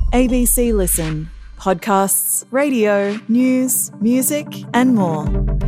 ABC Listen. Podcasts, radio, news, music and more.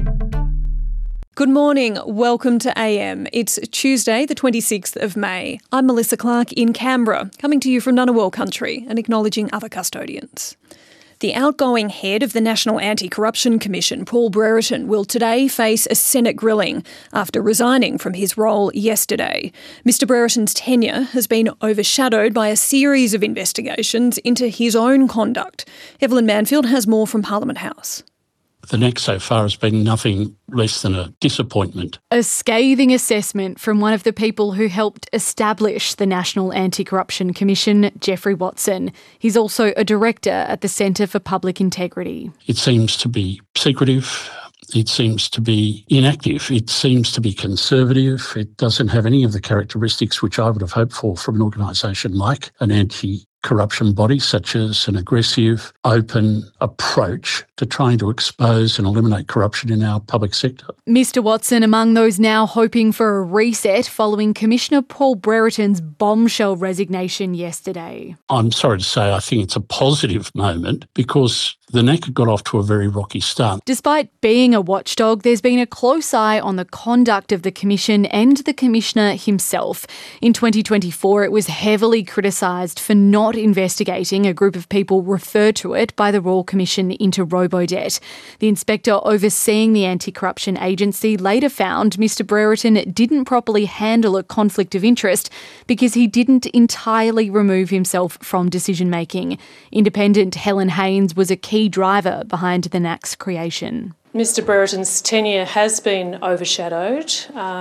Good morning. Welcome to AM. It's Tuesday, the 26th of May. I'm Melissa Clark in Canberra, coming to you from Ngunnawal country and acknowledging other custodians. The outgoing head of the National Anti-Corruption Commission, Paul Brereton, will today face a Senate grilling after resigning from his role yesterday. Mr Brereton's tenure has been overshadowed by a series of investigations into his own conduct. Evelyn Manfield has more from Parliament House. The next so far has been nothing less than a disappointment. A scathing assessment from one of the people who helped establish the National Anti-Corruption Commission, Geoffrey Watson. He's also a director at the Centre for Public Integrity. It seems to be secretive. It seems to be inactive. It seems to be conservative. It doesn't have any of the characteristics which I would have hoped for from an organisation like an anti-corruption body, such as an aggressive, open approach to trying to expose and eliminate corruption in our public sector. Mr Watson among those now hoping for a reset following Commissioner Paul Brereton's bombshell resignation yesterday. I'm sorry to say I think it's a positive moment because the NACA got off to a very rocky start. Despite being a watchdog, there's been a close eye on the conduct of the Commission and the Commissioner himself. In 2024, it was heavily criticised for not investigating a group of people referred to it by the Royal Commission into robo-debt. The inspector overseeing the anti-corruption agency later found Mr Brereton didn't properly handle a conflict of interest because he didn't entirely remove himself from decision-making. Independent Helen Haynes was a key driver behind the NAC's creation. Mr Brereton's tenure has been overshadowed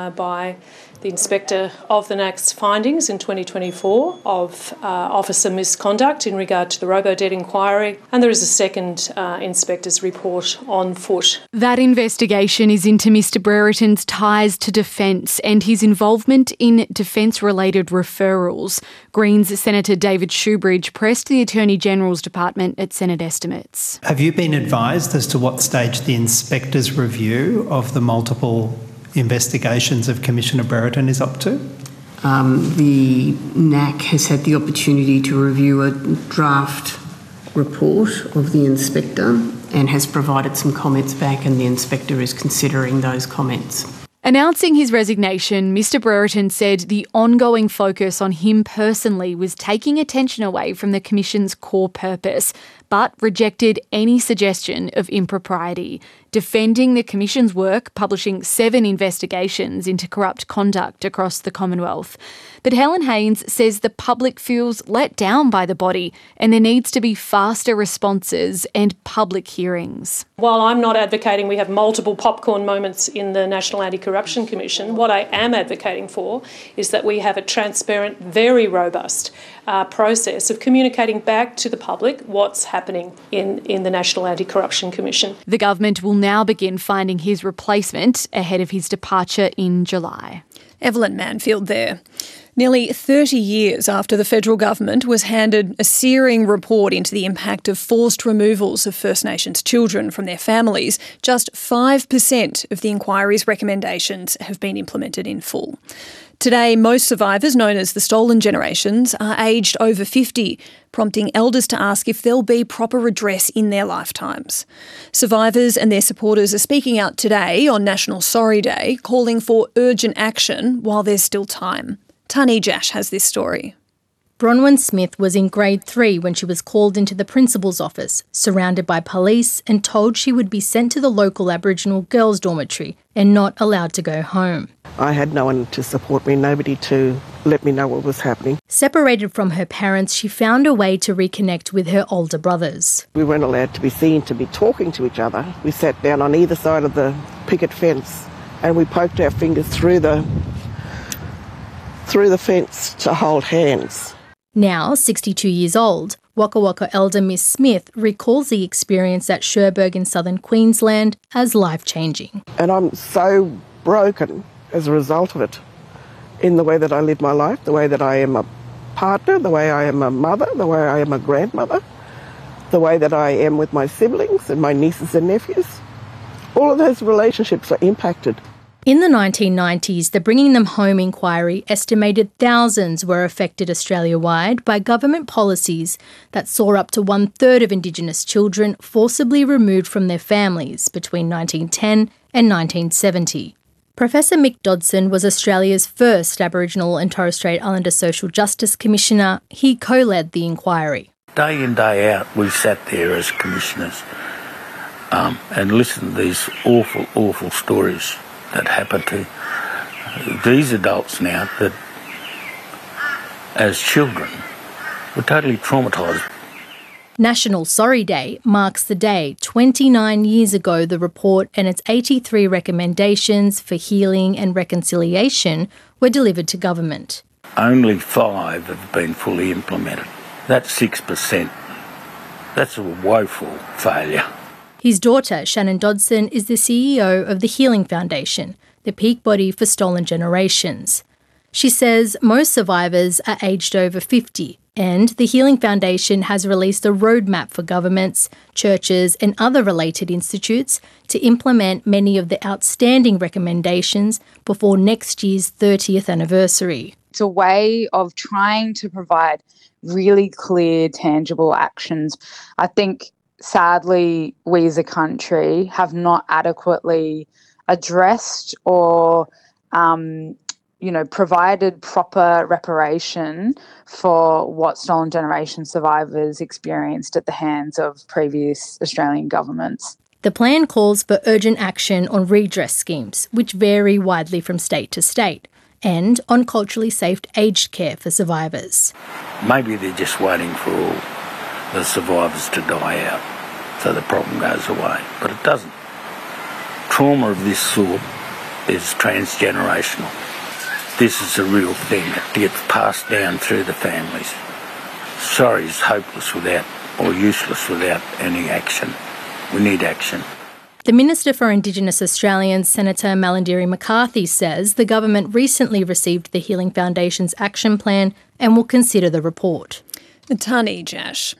by the Inspector of the NAC's findings in 2024 of officer misconduct in regard to the robo-debt inquiry, and there is a second Inspector's report on foot. That investigation is into Mr Brereton's ties to defence and his involvement in defence-related referrals. Greens Senator David Shoebridge pressed the Attorney-General's Department at Senate estimates. Have you been advised as to what stage the Inspector's review of the multiple investigations of Commissioner Brereton is up to? The NAC has had the opportunity to review a draft report of the inspector and has provided some comments back, and the inspector is considering those comments. Announcing his resignation, Mr Brereton said the ongoing focus on him personally was taking attention away from the Commission's core purpose, but rejected any suggestion of impropriety, defending the Commission's work, publishing 7 investigations into corrupt conduct across the Commonwealth. But Helen Haynes says the public feels let down by the body and there needs to be faster responses and public hearings. While I'm not advocating we have multiple popcorn moments in the National Anti-Corruption Commission, what I am advocating for is that we have a transparent, very robust process of communicating back to the public what's happening in the National Anti-Corruption Commission. The government will now begin finding his replacement ahead of his departure in July. Evelyn Manfield there. Nearly 30 years after the federal government was handed a searing report into the impact of forced removals of First Nations children from their families, just 5% of the inquiry's recommendations have been implemented in full. Today, most survivors, known as the stolen generations, are aged over 50, prompting elders to ask if there'll be proper redress in their lifetimes. Survivors and their supporters are speaking out today on National Sorry Day, calling for urgent action while there's still time. Tani Jash has this story. Bronwyn Smith was in grade 3 when she was called into the principal's office, surrounded by police and told she would be sent to the local Aboriginal girls' dormitory and not allowed to go home. I had no one to support me, nobody to let me know what was happening. Separated from her parents, she found a way to reconnect with her older brothers. We weren't allowed to be seen to be talking to each other. We sat down on either side of the picket fence and we poked our fingers through the fence to hold hands. Now, 62 years old, Waka Waka elder Miss Smith recalls the experience at Cherbourg in southern Queensland as life-changing. And I'm so broken as a result of it, in the way that I live my life, the way that I am a partner, the way I am a mother, the way I am a grandmother, the way that I am with my siblings and my nieces and nephews. All of those relationships are impacted. In the 1990s, the Bringing Them Home inquiry estimated thousands were affected Australia-wide by government policies that saw up to 1/3 of Indigenous children forcibly removed from their families between 1910 and 1970. Professor Mick Dodson was Australia's first Aboriginal and Torres Strait Islander Social Justice Commissioner. He co-led the inquiry. Day in, day out, we sat there as commissioners and listened to these awful, awful stories that happen to these adults now that, as children, were totally traumatised. National Sorry Day marks the day 29 years ago the report and its 83 recommendations for healing and reconciliation were delivered to government. Only 5 have been fully implemented. That's 6%. That's a woeful failure. His daughter, Shannon Dodson, is the CEO of the Healing Foundation, the peak body for stolen generations. She says most survivors are aged over 50, and the Healing Foundation has released a roadmap for governments, churches and other related institutes to implement many of the outstanding recommendations before next year's 30th anniversary. It's a way of trying to provide really clear, tangible actions. I think sadly, we as a country have not adequately addressed or, provided proper reparation for what stolen generation survivors experienced at the hands of previous Australian governments. The plan calls for urgent action on redress schemes, which vary widely from state to state, and on culturally safe aged care for survivors. Maybe they're just waiting for all the survivors to die out so the problem goes away, but it doesn't. Trauma of this sort is transgenerational. This is a real thing that gets passed down through the families. Sorry is hopeless without, or useless without any action. We need action. The Minister for Indigenous Australians, Senator Malarndirri McCarthy, says the government recently received the Healing Foundation's action plan and will consider the report. Tani Jash.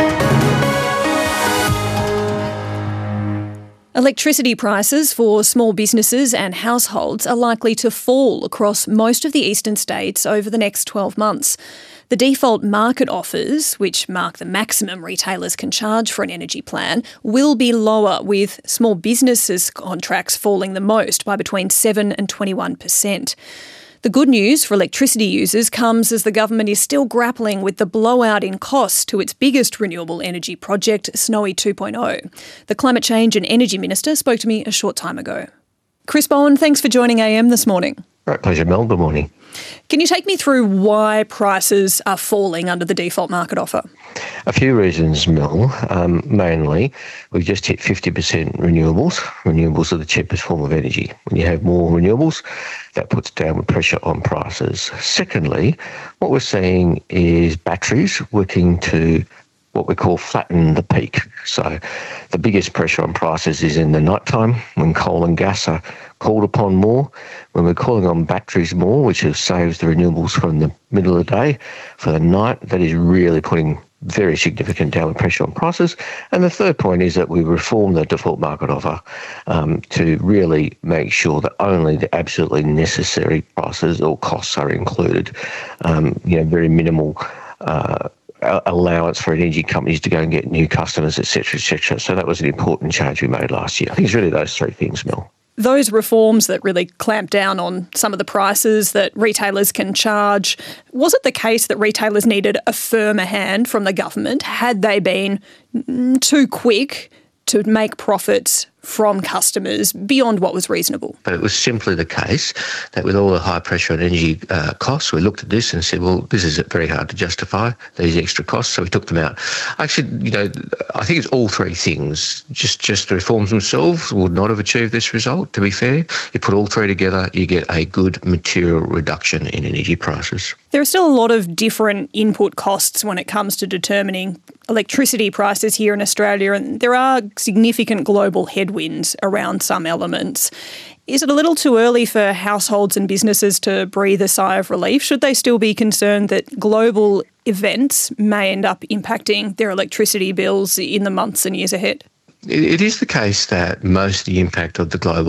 Electricity prices for small businesses and households are likely to fall across most of the eastern states over the next 12 months. The default market offers, which mark the maximum retailers can charge for an energy plan, will be lower, with small businesses' contracts falling the most by between 7 and 21%. The good news for electricity users comes as the government is still grappling with the blowout in costs to its biggest renewable energy project, Snowy 2.0. The Climate Change and Energy Minister spoke to me a short time ago. Chris Bowen, thanks for joining AM this morning. Right, pleasure, Mel. Good morning. Can you take me through why prices are falling under the default market offer? A few reasons, Mel. Mainly, we've just hit 50% renewables. Renewables are the cheapest form of energy. When you have more renewables, that puts downward pressure on prices. Secondly, what we're seeing is batteries working to what we call flatten the peak. So the biggest pressure on prices is in the nighttime when coal and gas are called upon more. When we're calling on batteries more, which saves the renewables from the middle of the day for the night, that is really putting very significant downward pressure on prices. And the third point is that we reform the default market offer to really make sure that only the absolutely necessary prices or costs are included. Very minimal allowance for energy companies to go and get new customers, et cetera, et cetera. So that was an important change we made last year. I think it's really those three things, Mel. Those reforms that really clamp down on some of the prices that retailers can charge, was it the case that retailers needed a firmer hand from the government? Had they been too quick to make profits from customers beyond what was reasonable? But it was simply the case that with all the high pressure on energy costs, we looked at this and said, well, this is very hard to justify, these extra costs, so we took them out. Actually, I think it's all three things. Just the reforms themselves would not have achieved this result, to be fair. You put all three together, you get a good material reduction in energy prices. There are still a lot of different input costs when it comes to determining electricity prices here in Australia, and there are significant global headwinds around some elements. Is it a little too early for households and businesses to breathe a sigh of relief? Should they still be concerned that global events may end up impacting their electricity bills in the months and years ahead? It is the case that most of the impact of the global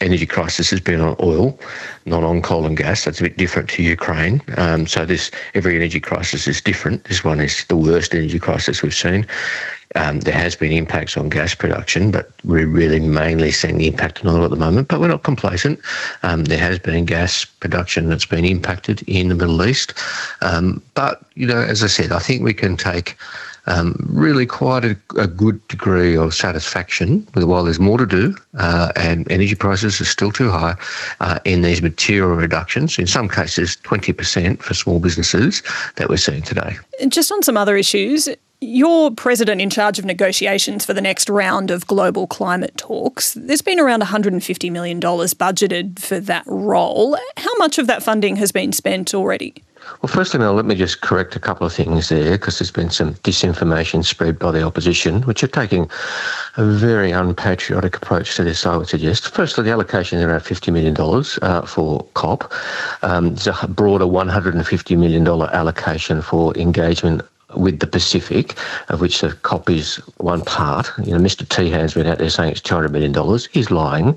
energy crisis has been on oil, not on coal and gas. That's a bit different to Ukraine. So every energy crisis is different. This one is the worst energy crisis we've seen. There has been impacts on gas production, but we're really mainly seeing the impact on oil at the moment. But we're not complacent. There has been gas production that's been impacted in the Middle East. But, as I said, I think we can take really quite a good degree of satisfaction while there's more to do and energy prices are still too high in these material reductions, in some cases 20% for small businesses that we're seeing today. Just on some other issues, you're president in charge of negotiations for the next round of global climate talks. There's been around $150 million budgeted for that role. How much of that funding has been spent already? Well, firstly, Mel, let me just correct a couple of things there, because there's been some disinformation spread by the opposition, which are taking a very unpatriotic approach to this, I would suggest. Firstly, the allocation is around $50 million for COP. There's a broader $150 million allocation for engagement with the Pacific, of which the COP is one part. Mr. Tehan's been out there saying it's $200 million. He's lying.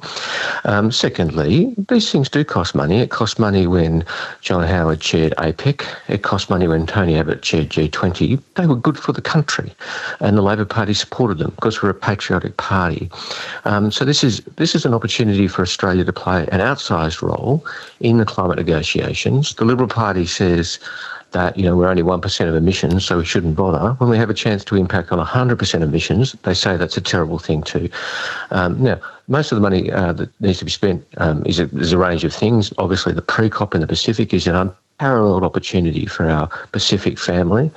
Secondly, these things do cost money. It cost money when John Howard chaired APEC. It cost money when Tony Abbott chaired G20. They were good for the country, and the Labor Party supported them because we're a patriotic party. So this is an opportunity for Australia to play an outsized role in the climate negotiations. The Liberal Party says that, we're only 1% of emissions, so we shouldn't bother. When we have a chance to impact on 100% emissions, they say that's a terrible thing too. Now, most of the money that needs to be spent is a range of things. Obviously, the pre-COP in the Pacific is an unparalleled opportunity for our Pacific family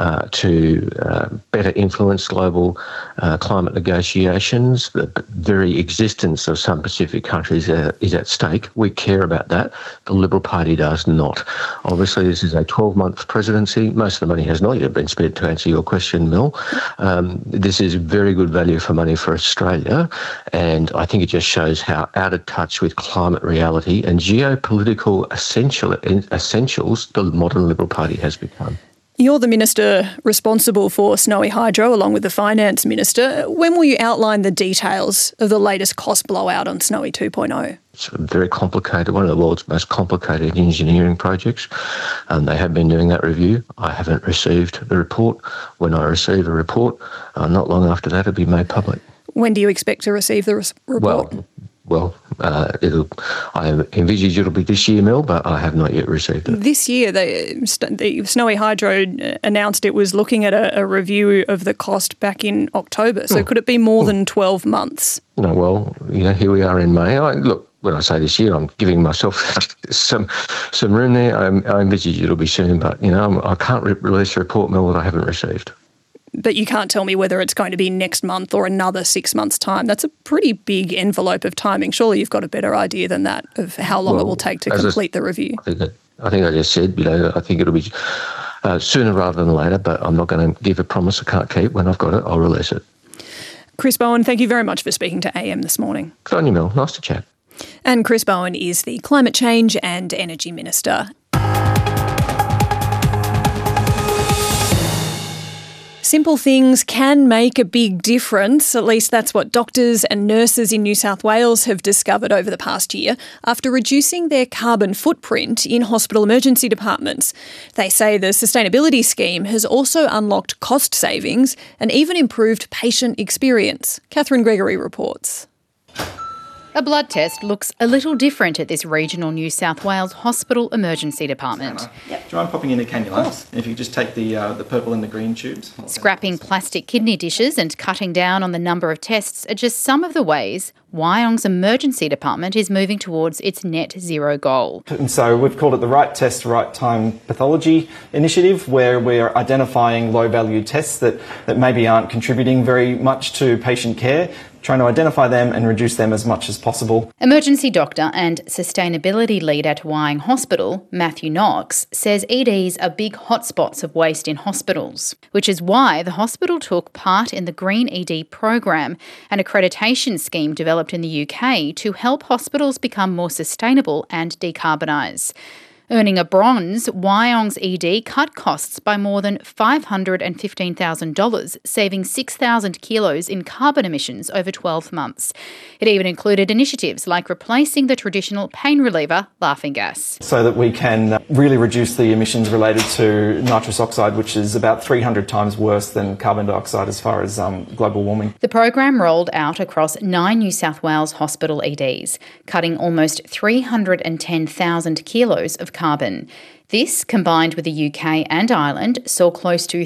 to better influence global climate negotiations. The very existence of some Pacific countries is at stake. We care about that. The Liberal Party does not. Obviously, this is a 12-month presidency. Most of the money has not yet been spent, to answer your question, Mel. This is very good value for money for Australia, and I think it just shows how out of touch with climate reality and geopolitical essentials the modern Liberal Party has become. You're the minister responsible for Snowy Hydro, along with the finance minister. When will you outline the details of the latest cost blowout on Snowy 2.0? It's very complicated, one of the world's most complicated engineering projects. They have been doing that review. I haven't received the report. When I receive a report, not long after that, it'll be made public. When do you expect to receive the report? I envisage it'll be this year, Mel, but I have not yet received it. This year, the Snowy Hydro announced it was looking at a review of the cost back in October. So could it be more than 12 months? No, well, here we are in May. When I say this year, I'm giving myself some room there. I envisage it'll be soon, but, I can't release a report, Mel, that I haven't received. But you can't tell me whether it's going to be next month or another 6 months' time. That's a pretty big envelope of timing. Surely you've got a better idea than that of how long it will take to complete the review. I think I just said, I think it'll be sooner rather than later, but I'm not going to give a promise I can't keep. When I've got it, I'll release it. Chris Bowen, thank you very much for speaking to AM this morning. Good on you, Mel. Nice to chat. And Chris Bowen is the Climate Change and Energy Minister. Simple things can make a big difference. At least that's what doctors and nurses in New South Wales have discovered over the past year after reducing their carbon footprint in hospital emergency departments. They say the sustainability scheme has also unlocked cost savings and even improved patient experience. Catherine Gregory reports. A blood test looks a little different at this regional New South Wales hospital emergency department. Yep. Do you mind popping in the cannula? If you just take the purple and the green tubes. Scrapping plastic kidney dishes and cutting down on the number of tests are just some of the ways Wyong's emergency department is moving towards its net zero goal. And so we've called it the Right Test, Right Time Pathology Initiative, where we're identifying low-value tests that maybe aren't contributing very much to patient care, trying to identify them and reduce them as much as possible. Emergency doctor and sustainability lead at Wyong Hospital, Matthew Knox, says EDs are big hotspots of waste in hospitals, which is why the hospital took part in the Green ED program, an accreditation scheme developed in the UK to help hospitals become more sustainable and decarbonise. Earning a bronze, Wyong's ED cut costs by more than $515,000, saving 6,000 kilos in carbon emissions over 12 months. It even included initiatives like replacing the traditional pain reliever, laughing gas. So that we can really reduce the emissions related to nitrous oxide, which is about 300 times worse than carbon dioxide as far as global warming. The program rolled out across 9 New South Wales hospital EDs, cutting almost 310,000 kilos of carbon. This, combined with the UK and Ireland, saw close to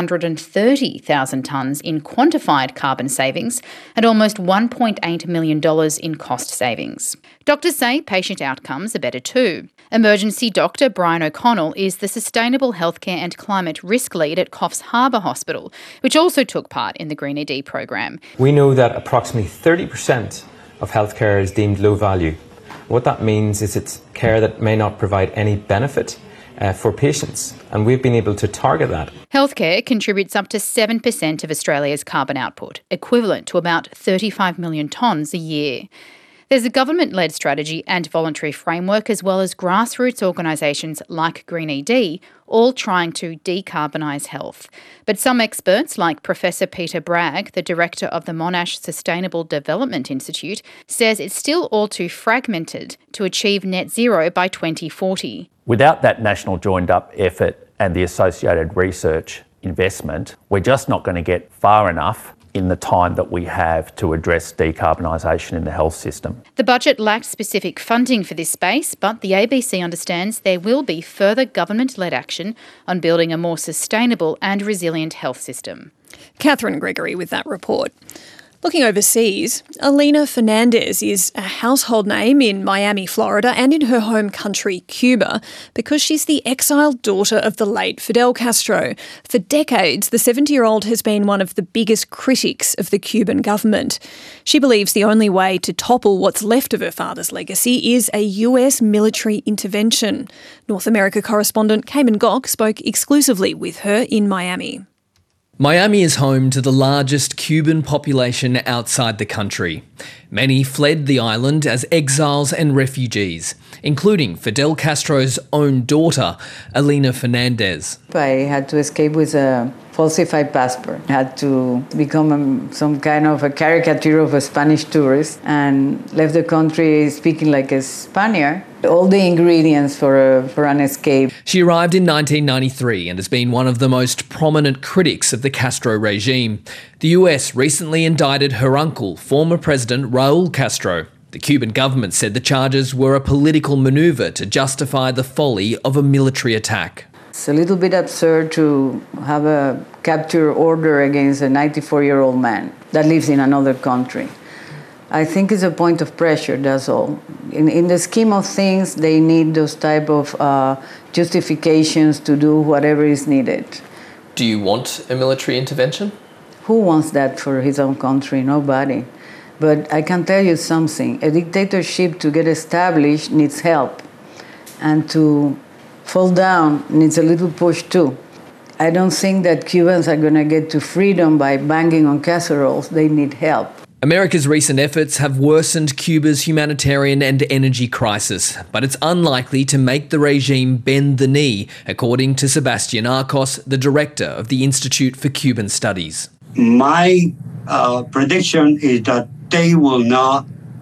330,000 tonnes in quantified carbon savings and almost $1.8 million in cost savings. Doctors say patient outcomes are better too. Emergency doctor Brian O'Connell is the Sustainable Healthcare and Climate Risk Lead at Coffs Harbour Hospital, which also took part in the Green ED program. We know that approximately 30% of healthcare is deemed low value. What that means is it's care that may not provide any benefit for patients, and we've been able to target that. Healthcare contributes up to 7% of Australia's carbon output, equivalent to about 35 million tonnes a year. There's a government-led strategy and voluntary framework, as well as grassroots organisations like Green ED, all trying to decarbonise health. But some experts, like Professor Peter Bragg, the director of the Monash Sustainable Development Institute, says it's still all too fragmented to achieve net zero by 2040. Without that national joined-up effort and the associated research investment, we're just not going to get far enough in the time that we have to address decarbonisation in the health system. The budget lacked specific funding for this space, but the ABC understands there will be further government-led action on building a more sustainable and resilient health system. Catherine Gregory with that report. Looking overseas, Elena Fernandez is a household name in Miami, Florida, and in her home country, Cuba, because she's the exiled daughter of the late Fidel Castro. For decades, the 70-year-old has been one of the biggest critics of the Cuban government. She believes the only way to topple what's left of her father's legacy is a US military intervention. North America correspondent Cayman Gok spoke exclusively with her in Miami. Miami is home to the largest Cuban population outside the country. Many fled the island as exiles and refugees, including Fidel Castro's own daughter, Elena Fernandez. I had to escape with a falsified passport. I had to become some kind of a caricature of a Spanish tourist and left the country speaking like a Spaniard. All the ingredients for an escape. She arrived in 1993 and has been one of the most prominent critics of the Castro regime. The US recently indicted her uncle, former President Raul Castro. The Cuban government said the charges were a political manoeuvre to justify the folly of a military attack. It's a little bit absurd to have a capture order against a 94-year-old man that lives in another country. I think it's a point of pressure, that's all. In the scheme of things, they need those type of justifications to do whatever is needed. Do you want a military intervention? Who wants that for his own country? Nobody. But I can tell you something. A dictatorship to get established needs help. And to fall down needs a little push too. I don't think that Cubans are going to get to freedom by banging on casseroles. They need help. America's recent efforts have worsened Cuba's humanitarian and energy crisis, but it's unlikely to make the regime bend the knee, according to Sebastian Arcos, the director of the Institute for Cuban Studies. My prediction is that they will not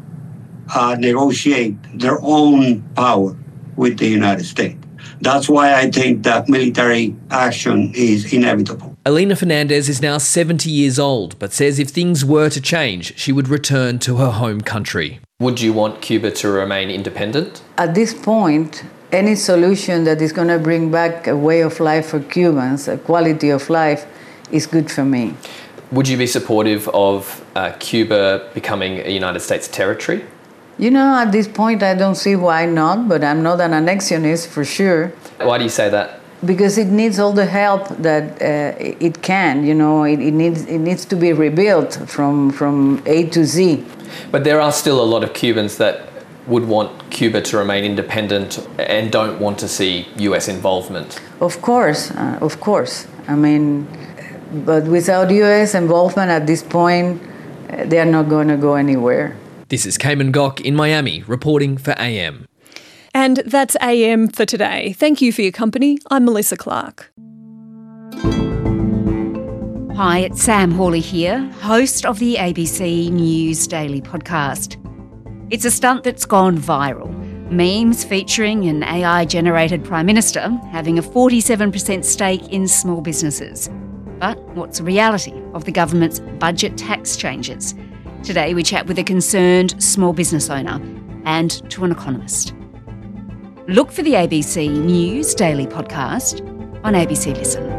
negotiate their own power with the United States. That's why I think that military action is inevitable. Elena Fernandez is now 70 years old, but says if things were to change, she would return to her home country. Would you want Cuba to remain independent? At this point, any solution that is going to bring back a way of life for Cubans, a quality of life, is good for me. Would you be supportive of Cuba becoming a United States territory? You know, at this point, I don't see why not, but I'm not an annexionist for sure. Why do you say that? Because it needs all the help that it can. You know, it needs to be rebuilt from A to Z. But there are still a lot of Cubans that would want Cuba to remain independent and don't want to see US involvement. Of course. I mean, but without US involvement at this point, they are not going to go anywhere. This is Cayman Gok in Miami, reporting for AM. And that's AM for today. Thank you for your company. I'm Melissa Clark. Hi, it's Sam Hawley here, host of the ABC News Daily podcast. It's a stunt that's gone viral. Memes featuring an AI-generated Prime Minister having a 47% stake in small businesses. But what's the reality of the government's budget tax changes? Today we chat with a concerned small business owner and to an economist. Look for the ABC News Daily podcast on ABC Listen.